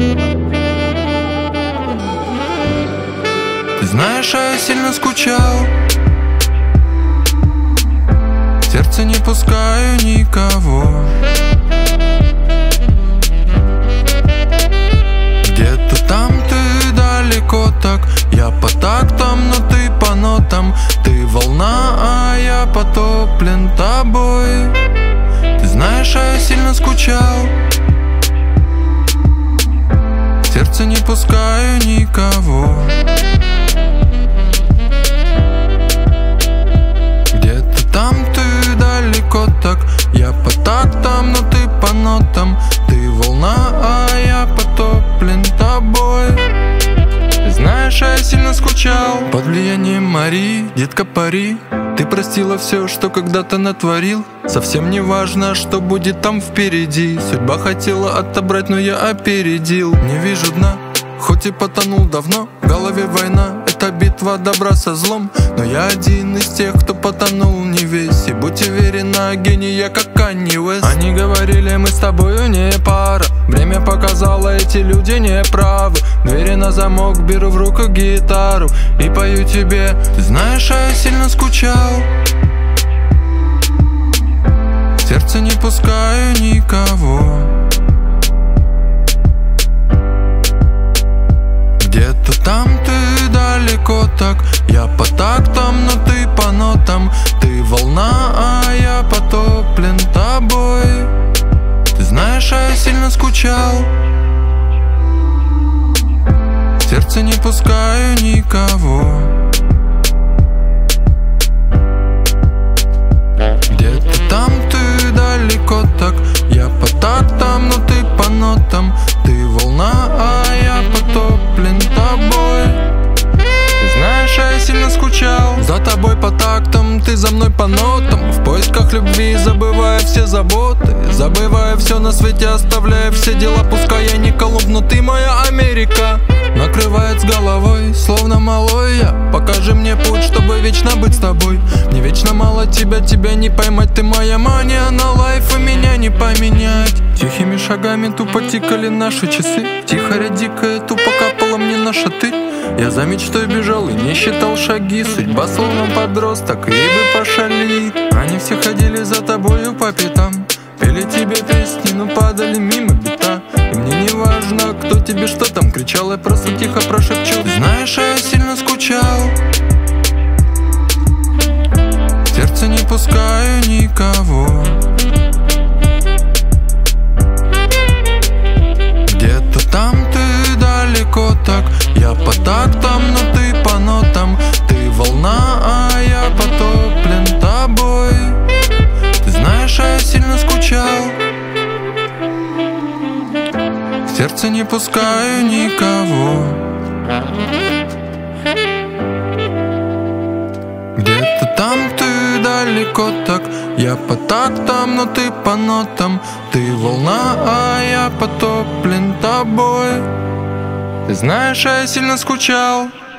Ты знаешь, а я сильно скучал. В сердце не пускаю никого. Где-то там ты далеко так. Я по тактам, но ты по нотам. Ты волна, а я потоплен тобой. Ты знаешь, а я сильно скучал. В сердце не пускаю никого. Где-то там ты далеко так. Я по тактам, но ты по нотам. Ты волна, а я потоплен тобой. Ты знаешь, а я сильно скучал. Под влиянием Марии, детка, пари. Ты простила все, что когда-то натворил. Совсем не важно, что будет там впереди. Судьба хотела отобрать, но я опередил. Не вижу дна, хоть и потонул давно. В голове война, это битва добра со злом. Но я один из тех, кто потонул не весь. И будь уверена, гений я как Канье Уэст. Они говорили, мы с тобою не пара. Время показало, эти люди не правы. Двери на замок, беру в руку гитару и пою тебе. Ты знаешь, а я сильно скучал. В сердце не пускаю никого. Где-то там ты далеко так. Я по тактам, но ты по нотам. Ты волна, а я потоплен тобой. Ты знаешь, а я сильно скучал. В сердце не пускаю никого. Где-то там ты далеко так. Я по тактам, но ты по нотам. Ты волна, а я потоплен тобой. Ты знаешь, а я сильно скучал. За тобой по тактам, ты за мной по нотам. В поисках любви, забывая все заботы. Забывая все на свете, оставляя все дела. Пускай я не Колумб, но ты моя Америка. Накрывает с головой, словно малой я. Покажи мне путь, чтобы вечно быть с тобой. Мне вечно мало тебя, тебя не поймать. Ты моя мания на лайф, и меня не поменять. Тихими шагами тупо тикали наши часы. Тихоря дикая тупо капала мне на шаты. Я за мечтой бежал и не считал шаги. Судьба словно подросток, ей бы пошалить. Они все ходили за тобою по пятам. Пели тебе песни, но падали мимо бита. И мне не важно, кто тебе что там кричал. Я просто тихо прошепчу. Ты знаешь, а я сильно скучал. В сердце не пускаю никого. Где-то там ты далеко так. Я по тактам, но ты по нотам. Ты волна, а я потоплен тобой. Ты знаешь, а я сильно скучал. В сердце не пускаю никого. Где-то там ты далеко так. Я по тактам, но ты по нотам. Ты волна, а я потоплен тобой. Ты знаешь, а я сильно скучал.